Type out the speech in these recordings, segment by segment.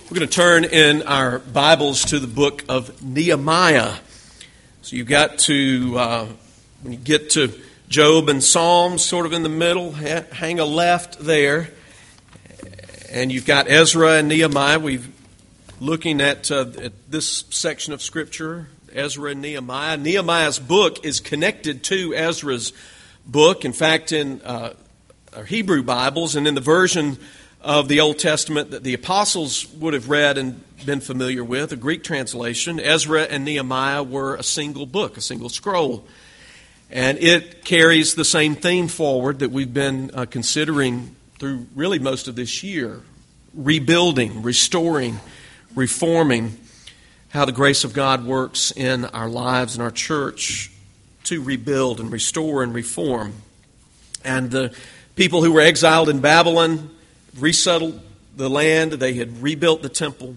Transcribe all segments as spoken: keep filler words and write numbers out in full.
We're going to turn in our Bibles to the book of Nehemiah. So you've got to, uh, when you get to Job and Psalms, sort of in the middle, ha- hang a left there. And you've got Ezra and Nehemiah. We're looking at, uh, at this section of Scripture, Ezra and Nehemiah. Nehemiah's book is connected to Ezra's book. In fact, in uh, our Hebrew Bibles and in the version of the Old Testament that the apostles would have read and been familiar with, a Greek translation, Ezra and Nehemiah were a single book, a single scroll. And it carries the same theme forward that we've been uh, considering through really most of this year. Rebuilding, restoring, reforming, how the grace of God works in our lives and our church to rebuild and restore and reform. And the people who were exiled in Babylon resettled the land. They had rebuilt the temple.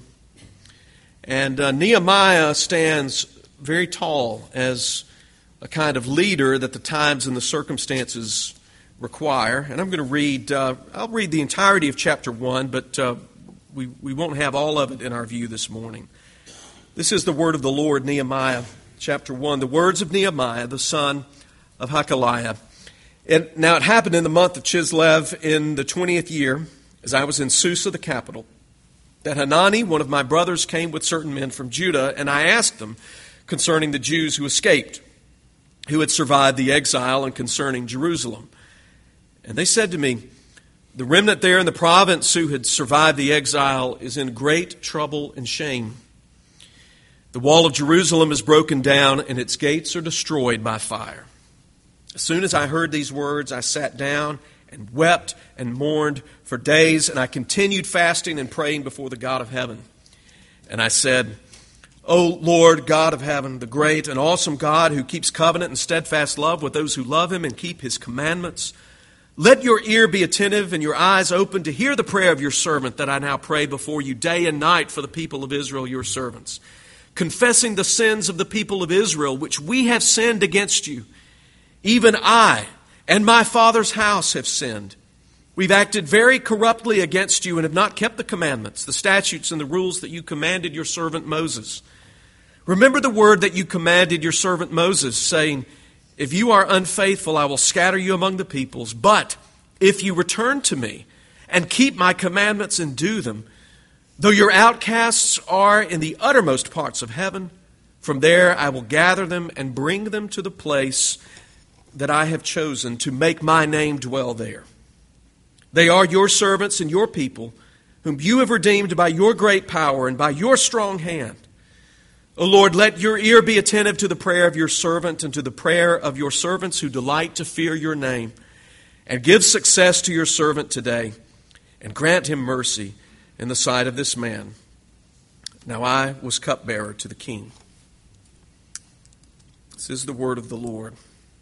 And uh, Nehemiah stands very tall as a kind of leader that the times and the circumstances require. And I'm going to read, uh, I'll read the entirety of chapter one, but uh, we, we won't have all of it in our view this morning. This is the word of the Lord, Nehemiah, chapter one. The words of Nehemiah, the son of Hakaliah. And now it happened in the month of Chislev in the twentieth year, as I was in Susa, the capital, that Hanani, one of my brothers, came with certain men from Judah, and I asked them concerning the Jews who escaped, who had survived the exile, and concerning Jerusalem. And they said to me, the remnant there in the province who had survived the exile is in great trouble and shame. The wall of Jerusalem is broken down, and its gates are destroyed by fire. As soon as I heard these words, I sat down and wept and mourned for days, and I continued fasting and praying before the God of heaven. And I said, O Lord, God of heaven, the great and awesome God who keeps covenant and steadfast love with those who love him and keep his commandments, let your ear be attentive and your eyes open to hear the prayer of your servant that I now pray before you day and night for the people of Israel, your servants, confessing the sins of the people of Israel, which we have sinned against you. Even I and my father's house have sinned. We've acted very corruptly against you and have not kept the commandments, the statutes, and the rules that you commanded your servant Moses. Remember the word that you commanded your servant Moses, saying, if you are unfaithful, I will scatter you among the peoples. But if you return to me and keep my commandments and do them, though your outcasts are in the uttermost parts of heaven, from there I will gather them and bring them to the place that I have chosen to make my name dwell there. They are your servants and your people, whom you have redeemed by your great power and by your strong hand. O Lord, let your ear be attentive to the prayer of your servant and to the prayer of your servants who delight to fear your name, and give success to your servant today, and grant him mercy in the sight of this man. Now I was cupbearer to the king. This is the word of the Lord.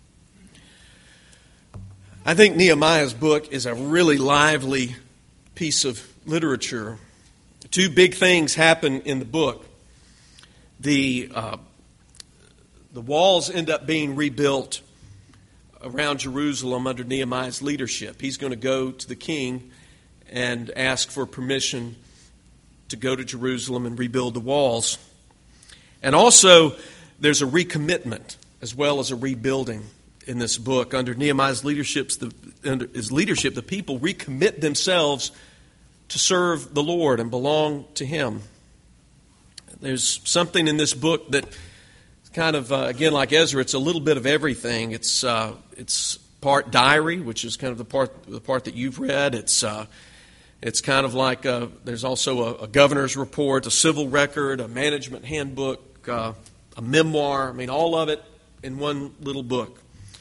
I think Nehemiah's book is a really lively piece of literature. Two big things happen in the book. The, uh, the walls end up being rebuilt around Jerusalem under Nehemiah's leadership. He's going to go to the king and ask for permission to go to Jerusalem and rebuild the walls. And also, there's a recommitment as well as a rebuilding in this book. Under Nehemiah's leadership, the, under his leadership, the people recommit themselves to serve the Lord and belong to him. There's something in this book that kind of, uh, again, like Ezra, it's a little bit of everything. It's uh, it's part diary, which is kind of the part the part that you've read. It's uh, it's kind of like a, there's also a, a governor's report, a civil record, a management handbook, uh, a memoir. I mean, all of it in one little book.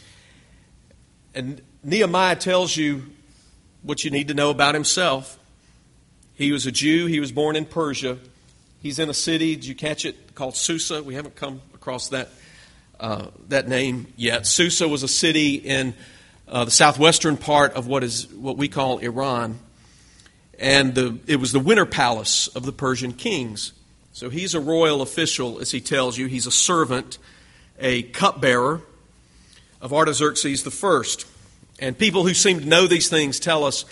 And Nehemiah tells you what you need to know about himself. He was a Jew. He was born in Persia. He's in a city, did you catch it, called Susa? We haven't come across that uh, that name yet. Susa was a city in uh, the southwestern part of what is what we call Iran. And the, it was the winter palace of the Persian kings. So he's a royal official, as he tells you. He's a servant, a cupbearer of Artaxerxes the First. And people who seem to know these things tell us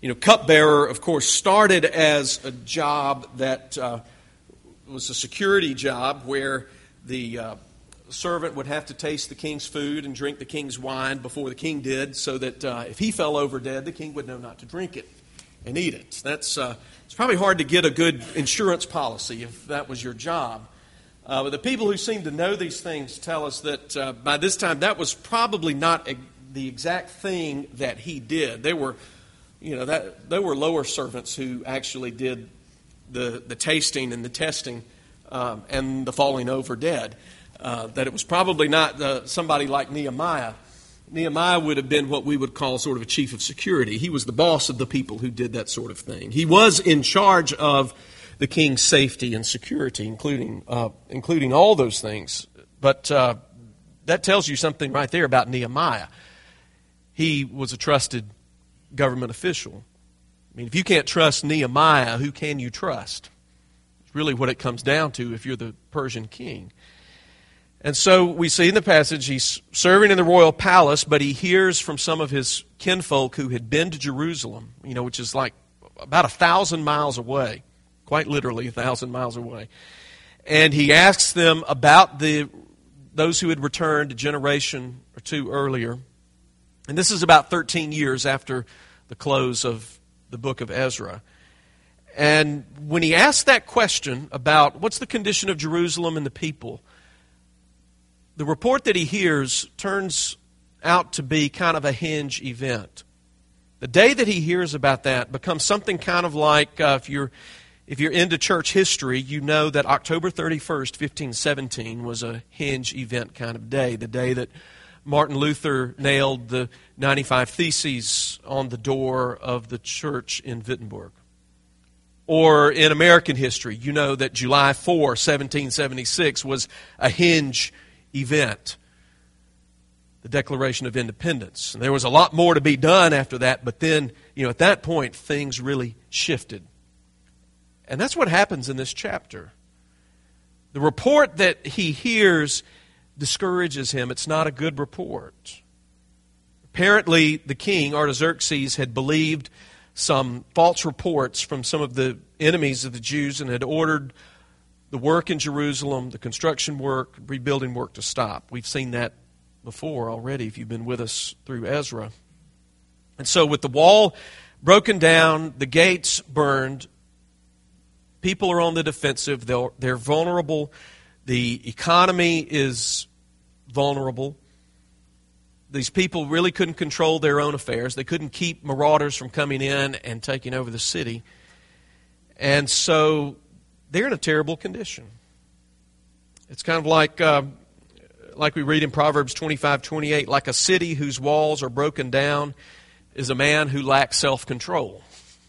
You know, cupbearer, of course, started as a job that uh, was a security job where the uh, servant would have to taste the king's food and drink the king's wine before the king did, so that uh, if he fell over dead, the king would know not to drink it and eat it. That's uh, it's probably hard to get a good insurance policy if that was your job. Uh, but the people who seem to know these things tell us that uh, by this time that was probably not a, the exact thing that he did. They were, you know, that they were lower servants who actually did the the tasting and the testing um, and the falling over dead. Uh, that it was probably not the, somebody like Nehemiah. Nehemiah would have been what we would call sort of a chief of security. He was the boss of the people who did that sort of thing. He was in charge of the king's safety and security, including uh, including all those things. But uh, that tells you something right there about Nehemiah. He was a trusted government official. I mean, if you can't trust Nehemiah, who can you trust? It's really what it comes down to if you're the Persian king. And so we see in the passage he's serving in the royal palace, but he hears from some of his kinfolk who had been to Jerusalem, you know, which is like about a thousand miles away, quite literally a thousand miles away. And he asks them about the those who had returned a generation or two earlier. And this is about thirteen years after the close of the book of Ezra. And when he asks that question about what's the condition of Jerusalem and the people, the report that he hears turns out to be kind of a hinge event. The day that he hears about that becomes something kind of like, uh, if you're if you're into church history, you know that October thirty-first, fifteen seventeen was a hinge event kind of day, the day that Martin Luther nailed the ninety-five Theses on the door of the church in Wittenberg. Or in American history, you know that July fourth, seventeen seventy-six was a hinge event, the Declaration of Independence. And there was a lot more to be done after that, but then, you know, at that point, things really shifted. And that's what happens in this chapter. The report that he hears discourages him. It's not a good report. Apparently, the king, Artaxerxes, had believed some false reports from some of the enemies of the Jews and had ordered the work in Jerusalem, the construction work, rebuilding work to stop. We've seen that before already if you've been with us through Ezra. And so with the wall broken down, the gates burned, people are on the defensive, they're, they're vulnerable, the economy is vulnerable. These people really couldn't control their own affairs. They couldn't keep marauders from coming in and taking over the city. And so they're in a terrible condition. It's kind of like uh, like we read in Proverbs twenty-five twenty-eight, like a city whose walls are broken down is a man who lacks self-control.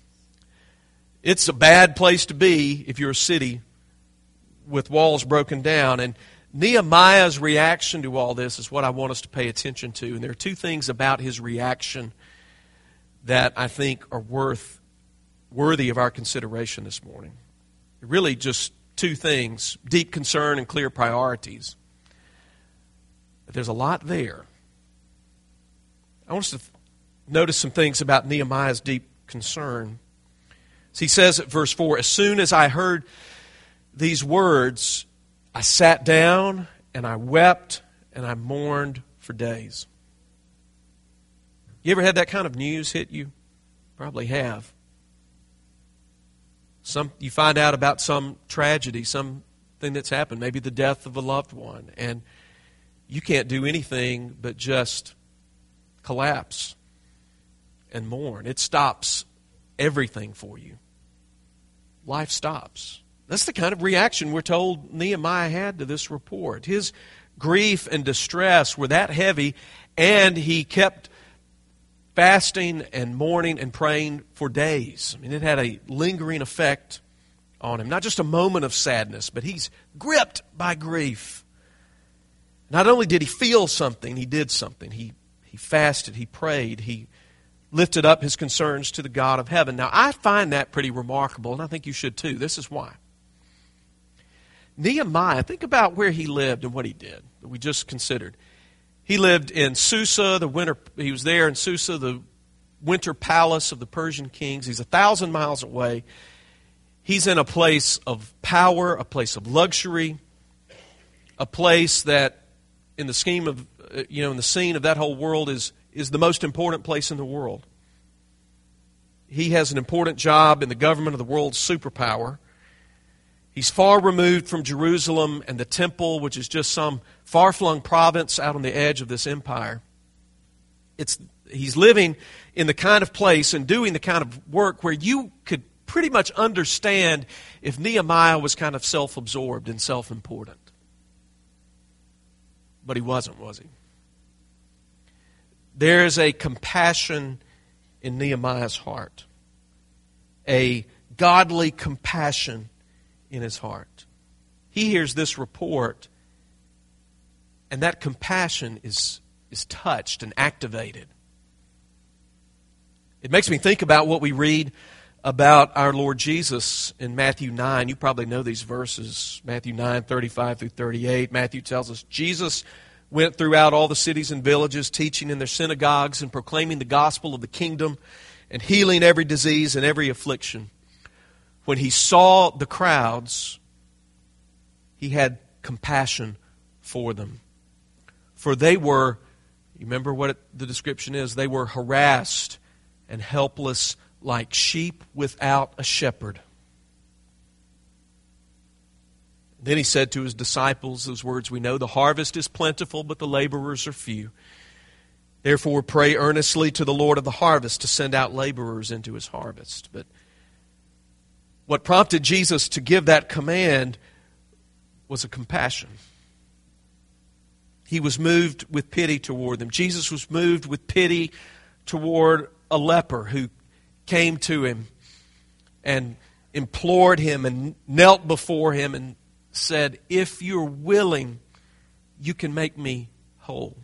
It's a bad place to be if you're a city with walls broken down. And Nehemiah's reaction to all this is what I want us to pay attention to. And there are two things about his reaction that I think are worth worthy of our consideration this morning. Really just two things, deep concern and clear priorities. But there's a lot there. I want us to th- notice some things about Nehemiah's deep concern. So he says at verse four, as soon as I heard these words, I sat down and I wept and I mourned for days. You ever had that kind of news hit you? Probably have. Some you find out about some tragedy, something that's happened, maybe the death of a loved one, and you can't do anything but just collapse and mourn. It stops everything for you. Life stops. That's the kind of reaction we're told Nehemiah had to this report. His grief and distress were that heavy, and he kept fasting and mourning and praying for days. I mean, it had a lingering effect on him. Not just a moment of sadness, but he's gripped by grief. Not only did he feel something, he did something. He, he fasted, he prayed, he lifted up his concerns to the God of heaven. Now, I find that pretty remarkable, and I think you should too. This is why. Nehemiah, think about where he lived and what he did that we just considered. He lived in Susa, the winter. He was there in Susa, the winter palace of the Persian kings. He's a thousand miles away. He's in a place of power, a place of luxury, a place that in the scheme of, you know, in the scene of that whole world is, is the most important place in the world. He has an important job in the government of the world's superpower. He's far removed from Jerusalem and the temple, which is just some far-flung province out on the edge of this empire. It's, he's living in the kind of place and doing the kind of work where you could pretty much understand if Nehemiah was kind of self-absorbed and self-important. But he wasn't, was he? There is a compassion in Nehemiah's heart. A godly compassion in his heart. He hears this report, and that compassion is, is touched and activated. It makes me think about what we read about our Lord Jesus in Matthew nine. You probably know these verses, Matthew nine, thirty-five through thirty-eight. Matthew tells us, Jesus went throughout all the cities and villages, teaching in their synagogues and proclaiming the gospel of the kingdom and healing every disease and every affliction. When he saw the crowds, he had compassion for them. For they were, you remember what it, the description is? They were harassed and helpless like sheep without a shepherd. Then he said to his disciples, those words we know, the harvest is plentiful, but the laborers are few. Therefore pray earnestly to the Lord of the harvest to send out laborers into his harvest. But what prompted Jesus to give that command was a compassion. He was moved with pity toward them. Jesus was moved with pity toward a leper who came to him and implored him and knelt before him and said, if you're willing, you can make me whole.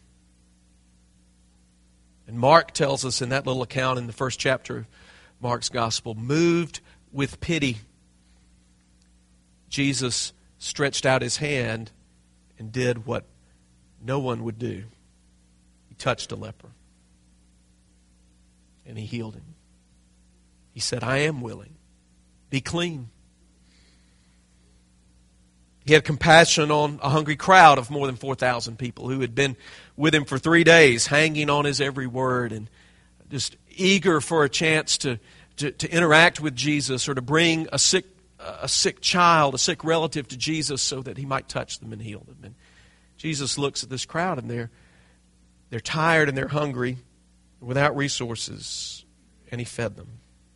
And Mark tells us in that little account in the first chapter of Mark's Gospel, moved with pity, Jesus stretched out his hand and did what no one would do. He touched a leper and he healed him. He said, I am willing. Be clean. He had compassion on a hungry crowd of more than four thousand people who had been with him for three days, hanging on his every word and just eager for a chance to, to, to interact with Jesus or to bring a sick, a sick child, a sick relative to Jesus so that he might touch them and heal them. And Jesus looks at this crowd and they're, they're tired and they're hungry, without resources, and he fed them.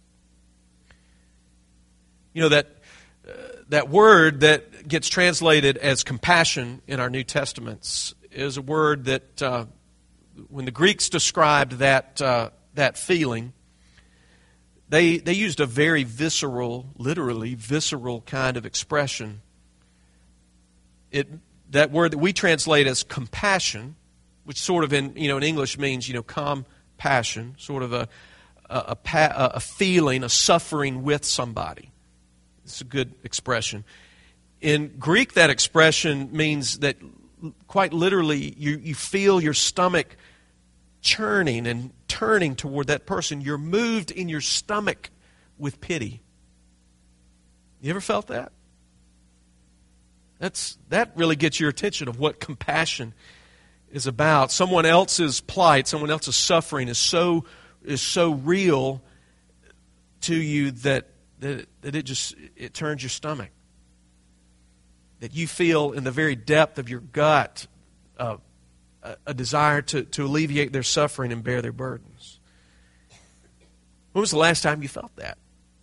You know, that uh, that word that gets translated as compassion in our New Testaments is a word that, uh, when the Greeks described that uh, that feeling, they they used a very visceral, literally visceral kind of expression. It that word that we translate as compassion, which sort of in you know in English means you know compassion, sort of a a, a a feeling, a suffering with somebody. It's a good expression. In Greek, that expression means that quite literally you, you feel your stomach churning and turning toward that person. You're moved in your stomach with pity. You ever felt that? That's that really gets your attention of what compassion is about. Someone else's plight, someone else's suffering is so is so real to you that That, that it just it turns your stomach. That you feel in the very depth of your gut uh, a, a desire to, to alleviate their suffering and bear their burdens. When was the last time you felt that?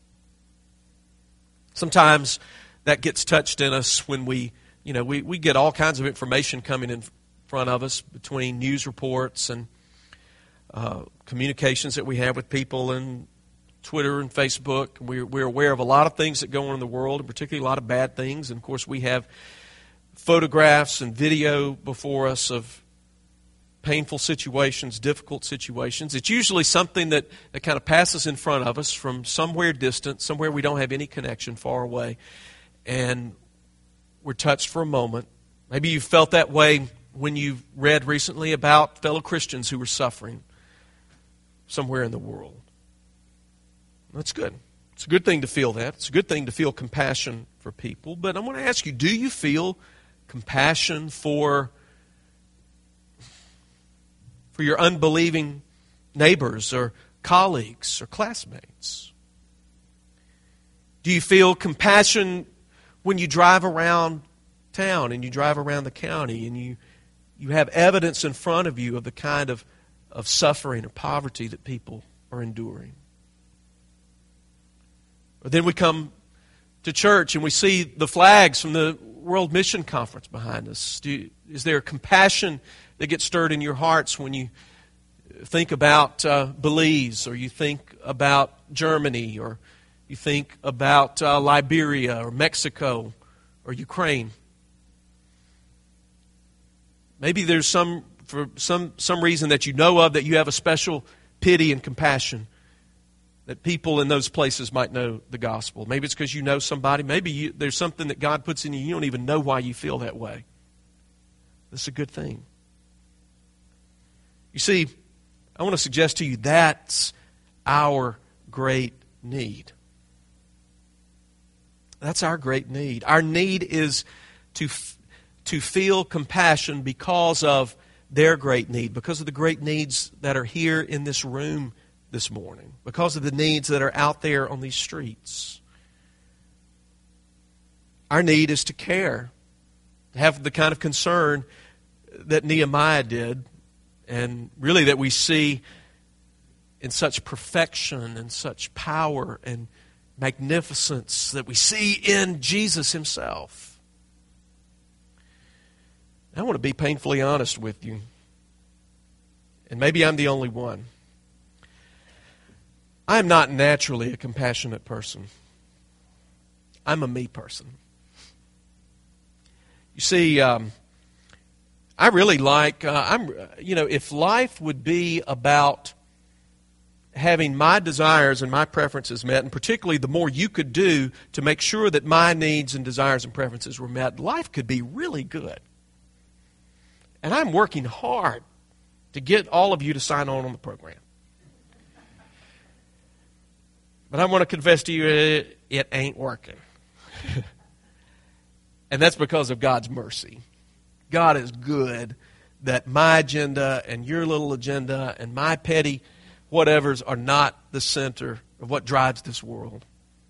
Sometimes that gets touched in us when we, you know, we, we get all kinds of information coming in front of us between news reports and uh, communications that we have with people and Twitter and Facebook. We're, we're aware of a lot of things that go on in the world, and particularly a lot of bad things. And, of course, we have photographs and video before us of painful situations, difficult situations. It's usually something that, that kind of passes in front of us from somewhere distant, somewhere we don't have any connection, far away. And we're touched for a moment. Maybe you felt that way when you read recently about fellow Christians who were suffering. somewhere in the world. That's good. It's a good thing to feel that. It's a good thing to feel compassion for people. But I want to ask you, do you feel compassion for, for your unbelieving neighbors or colleagues or classmates? Do you feel compassion when you drive around town and you drive around the county and you, you have evidence in front of you of the kind of, of suffering or poverty that people are enduring? Or then we come to church and we see the flags from the World Mission Conference behind us. Do you, is there compassion that gets stirred in your hearts when you think about uh, Belize, or you think about Germany, or you think about uh, Liberia or Mexico or Ukraine? Maybe there's some, for some, some reason that you know of, that you have a special pity and compassion that people in those places might know the gospel. Maybe it's because you know somebody. Maybe you, there's something that God puts in you. You don't even know why you feel that way. That's a good thing. You see, I want to suggest to you that's our great need. That's our great need. Our need is to, to feel compassion because of their great need, because of the great needs that are here in this room this morning, because of the needs that are out there on these streets. Our need is to care, to have the kind of concern that Nehemiah did, and really that we see in such perfection and such power and magnificence that we see in Jesus himself. I want to be painfully honest with you, and maybe I'm the only one. I'm not naturally a compassionate person. I'm a me person. You see, um, I really like, uh, I'm, you know, if life would be about having my desires and my preferences met, and particularly the more you could do to make sure that my needs and desires and preferences were met, life could be really good. And I'm working hard to get all of you to sign on on the program. But I want to confess to you, it, it ain't working. And that's because of God's mercy. God is good that my agenda and your little agenda and my petty whatevers are not the center of what drives this world.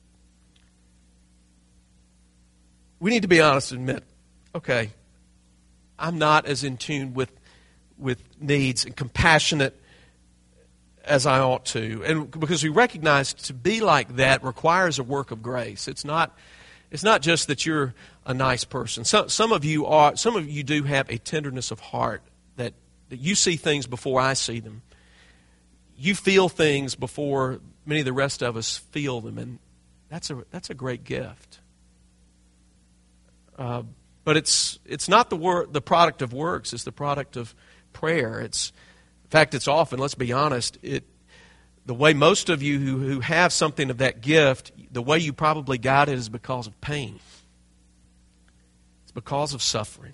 We need to be honest and admit, okay, I'm not as in tune with, with needs and compassionate as I ought to. And because we recognize to be like that requires a work of grace. It's not, it's not just that you're a nice person. Some, some of you are, some of you do have a tenderness of heart that, that you see things before I see them. You feel things before many of the rest of us feel them, and that's a that's a great gift. Uh, but it's it's not the wor- the product of works. It's the product of prayer. It's in fact, it's often. Let's be honest. It the way most of you who who have something of that gift, the way you probably got it is because of pain. It's because of suffering.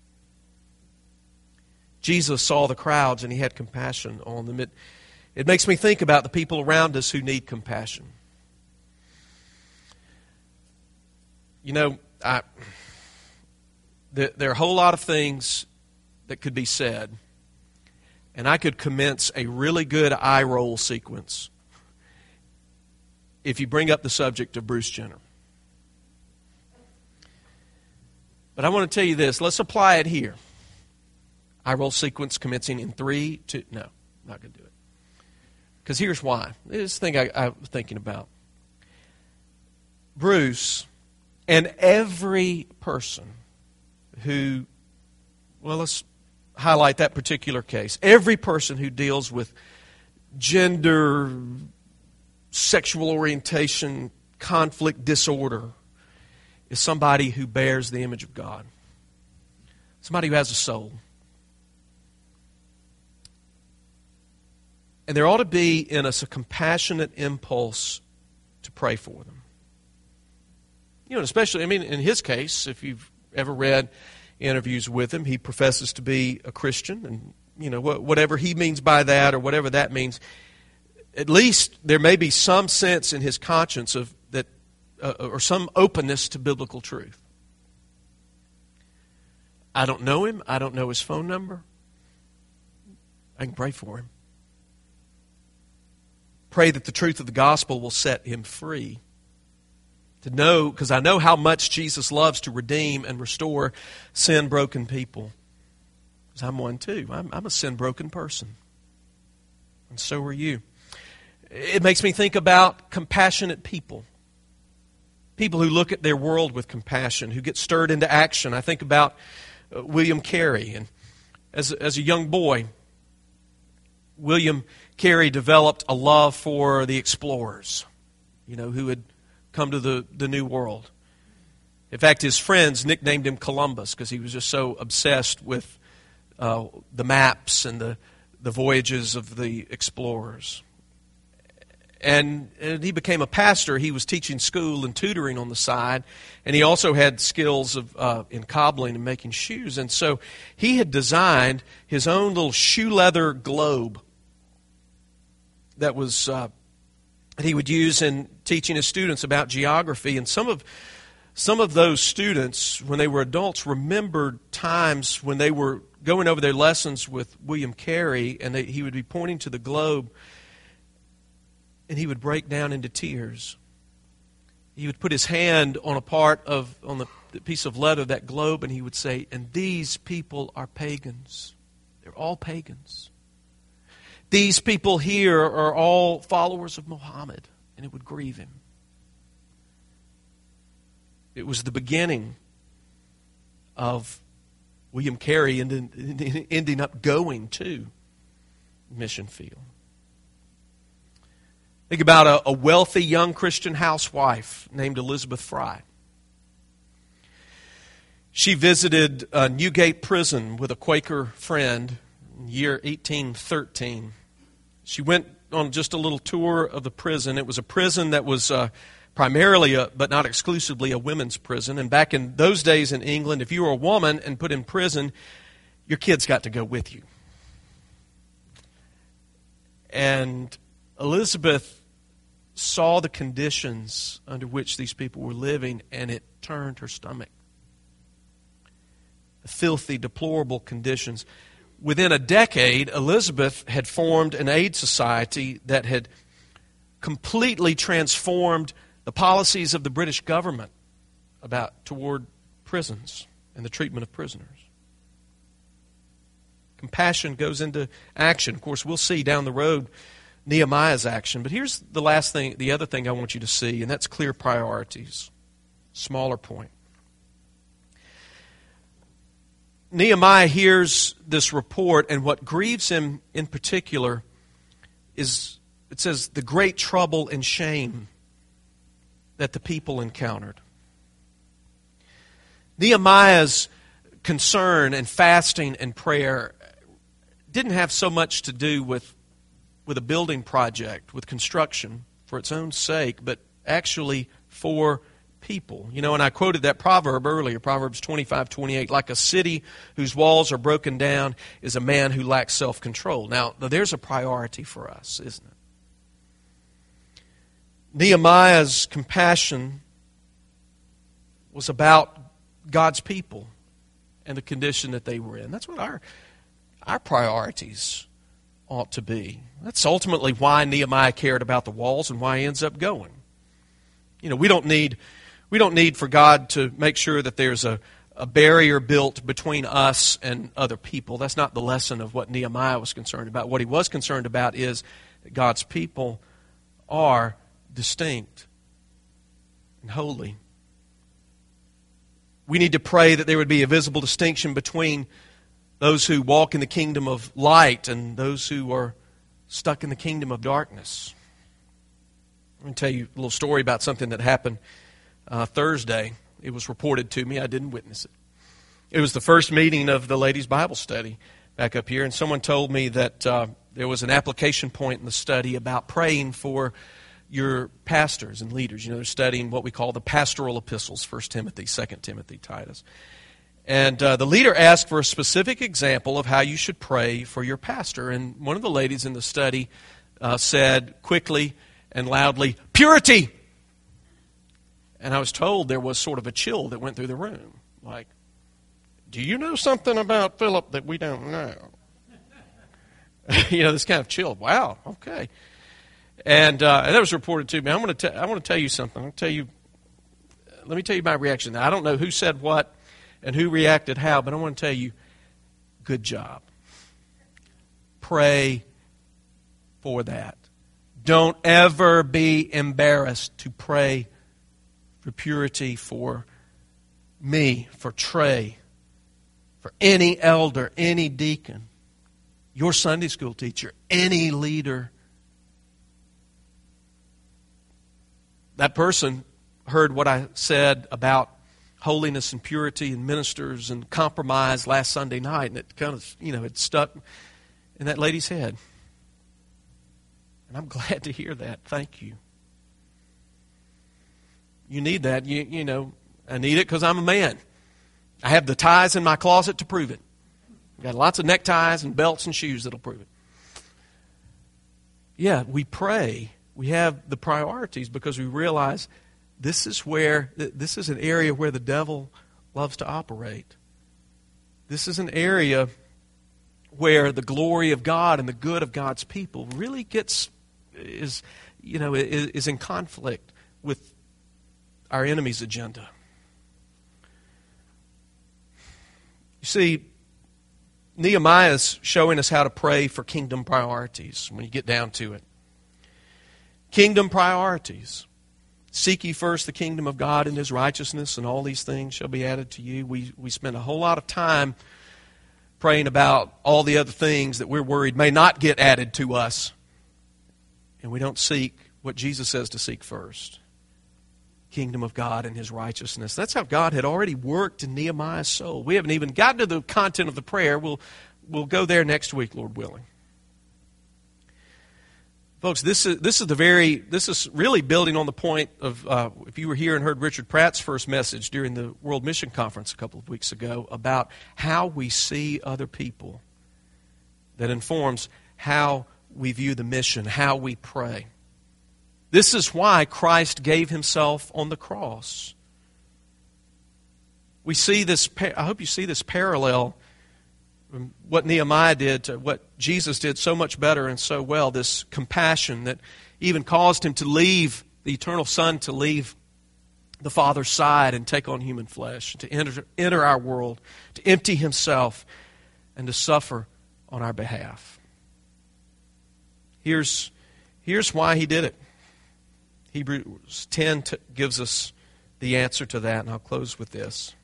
Jesus saw the crowds and he had compassion on them. It It makes me think about the people around us who need compassion. You know, I, there, there are a whole lot of things that could be said, and I could commence a really good eye roll sequence if you bring up the subject of Bruce Jenner. But I want to tell you this. Let's apply it here. Eye roll sequence commencing in three, two, no, I'm not going to do it. Because here's why. This is the thing I, I was thinking about. Bruce and every person who, well, let's highlight that particular case. Every person who deals with gender, sexual orientation, conflict disorder is somebody who bears the image of God. Somebody who has a soul. And there ought to be in us a compassionate impulse to pray for them. You know, especially, I mean, in his case, if you've ever read interviews with him, he professes to be a Christian. And, you know, whatever he means by that or whatever that means, at least there may be some sense in his conscience of that, uh, or some openness to biblical truth. I don't know him. I don't know his phone number. I can pray for him. Pray that the truth of the gospel will set him free. To know, because I know how much Jesus loves to redeem and restore sin-broken people. Because I'm one too. I'm, I'm a sin-broken person. And so are you. It makes me think about compassionate people. People who look at their world with compassion, who get stirred into action. I think about uh, William Carey. And as, as a young boy, William Carey developed a love for the explorers, you know, who had come to the, the New World. In fact, his friends nicknamed him Columbus because he was just so obsessed with uh, the maps and the, the voyages of the explorers. And, and he became a pastor. He was teaching school and tutoring on the side, and he also had skills of uh, in cobbling and making shoes. And so he had designed his own little shoe leather globe that was uh, that he would use in teaching his students about geography. And some of some of those students, when they were adults, remembered times when they were going over their lessons with William Carey, and they, he would be pointing to the globe, and he would break down into tears. He would put his hand on a part of on the, the piece of leather, that globe, and he would say, "And these people are pagans. They're all pagans. These people here are all followers of Muhammad," and it would grieve him. It was the beginning of William Carey ending, ending up going to mission field. Think about a, a wealthy young Christian housewife named Elizabeth Fry. She visited uh, Newgate Prison with a Quaker friend in the year eighteen thirteen. She went on just a little tour of the prison. It was a prison that was uh, primarily, a, but not exclusively, a women's prison. And back in those days in England, if you were a woman and put in prison, your kids got to go with you. And Elizabeth saw the conditions under which these people were living, and it turned her stomach. The filthy, deplorable conditions. Within a decade, Elizabeth had formed an aid society that had completely transformed the policies of the British government about toward prisons and the treatment of prisoners. Compassion goes into action. Of course, we'll see down the road Nehemiah's action. But here's the last thing, the other thing I want you to see, and that's clear priorities. Smaller point. Nehemiah hears this report, and what grieves him in particular is, it says, the great trouble and shame that the people encountered. Nehemiah's concern and fasting and prayer didn't have so much to do with, with a building project, with construction for its own sake, but actually for people. You know, and I quoted that proverb earlier, Proverbs twenty-five twenty-eight, like a city whose walls are broken down is a man who lacks self-control. Now, there's a priority for us, isn't it? Nehemiah's compassion was about God's people and the condition that they were in. That's what our, our priorities ought to be. That's ultimately why Nehemiah cared about the walls and why he ends up going. You know, we don't need... We don't need for God to make sure that there's a, a barrier built between us and other people. That's not the lesson of what Nehemiah was concerned about. What he was concerned about is that God's people are distinct and holy. We need to pray that there would be a visible distinction between those who walk in the kingdom of light and those who are stuck in the kingdom of darkness. I'm going to tell you a little story about something that happened Uh, Thursday. It was reported to me. I didn't witness it. It was the first meeting of the ladies' Bible study back up here, and someone told me that uh, there was an application point in the study about praying for your pastors and leaders. You know, they're studying what we call the pastoral epistles, First Timothy, Second Timothy, Titus. And uh, the leader asked for a specific example of how you should pray for your pastor. And one of the ladies in the study uh, said quickly and loudly, "Purity!" And I was told there was sort of a chill that went through the room. Like, do you know something about Philip that we don't know? You know, this kind of chill. Wow, okay. And, uh, and that was reported to me. I'm going to I want to tell you something. I'll tell you. Let me tell you my reaction. Now, I don't know who said what and who reacted how, but I want to tell you, good job. Pray for that. Don't ever be embarrassed to pray for purity for me, for Trey, for any elder, any deacon, your Sunday school teacher, any leader. That person heard what I said about holiness and purity and ministers and compromise last Sunday night, and it kind of, you know, it stuck in that lady's head. And I'm glad to hear that. Thank you. You need that. You, you know, I need it because I'm a man. I have the ties in my closet to prove it. I've got lots of neckties and belts and shoes that'll prove it. Yeah, we pray. We have the priorities because we realize this is where, this is an area where the devil loves to operate. This is an area where the glory of God and the good of God's people really gets, is, you know, is, is in conflict with our enemy's agenda. You see, Nehemiah is showing us how to pray for kingdom priorities when you get down to it. Kingdom priorities. Seek ye first the kingdom of God and His righteousness, and all these things shall be added to you. We, we spend a whole lot of time praying about all the other things that we're worried may not get added to us. And we don't seek what Jesus says to seek first. Kingdom of God and His righteousness. That's how God had already worked in Nehemiah's soul. We haven't even gotten to the content of the prayer. We'll, we'll go there next week, Lord willing. Folks, this is this is the very this is really building on the point of uh, if you were here and heard Richard Pratt's first message during the World Mission Conference a couple of weeks ago about how we see other people, that informs how we view the mission, how we pray. This is why Christ gave Himself on the cross. We see this. I hope you see this parallel. What Nehemiah did to what Jesus did so much better and so well, this compassion that even caused Him to leave, the eternal Son to leave the Father's side and take on human flesh, to enter, enter our world, to empty Himself, and to suffer on our behalf. Here's, here's why He did it. Hebrews ten t- gives us the answer to that, and I'll close with this.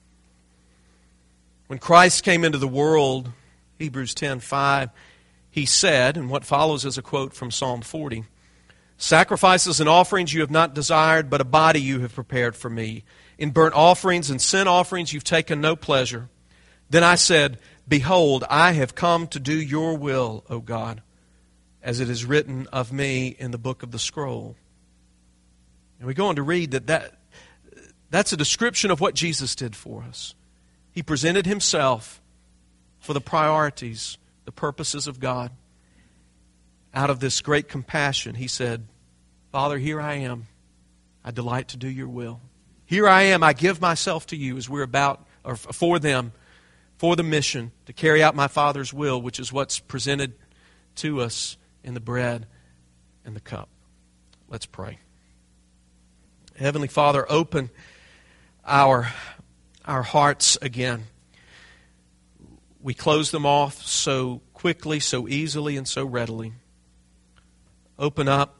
When Christ came into the world, Hebrews ten five, He said, and what follows is a quote from Psalm forty, "Sacrifices and offerings you have not desired, but a body you have prepared for me. In burnt offerings and sin offerings you've taken no pleasure. Then I said, Behold, I have come to do your will, O God, as it is written of me in the book of the scroll." And we go on to read that, that that's a description of what Jesus did for us. He presented Himself for the priorities, the purposes of God. Out of this great compassion, He said, Father, here I am. I delight to do your will. Here I am. I give myself to you as we're about, or for them, for the mission to carry out my Father's will, which is what's presented to us in the bread and the cup. Let's pray. Heavenly Father, open our our hearts again. We close them off so quickly, so easily, and so readily. Open up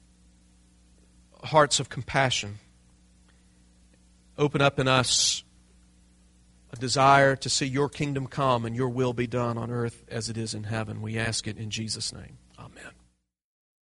hearts of compassion. Open up in us a desire to see your kingdom come and your will be done on earth as it is in heaven. We ask it in Jesus' name.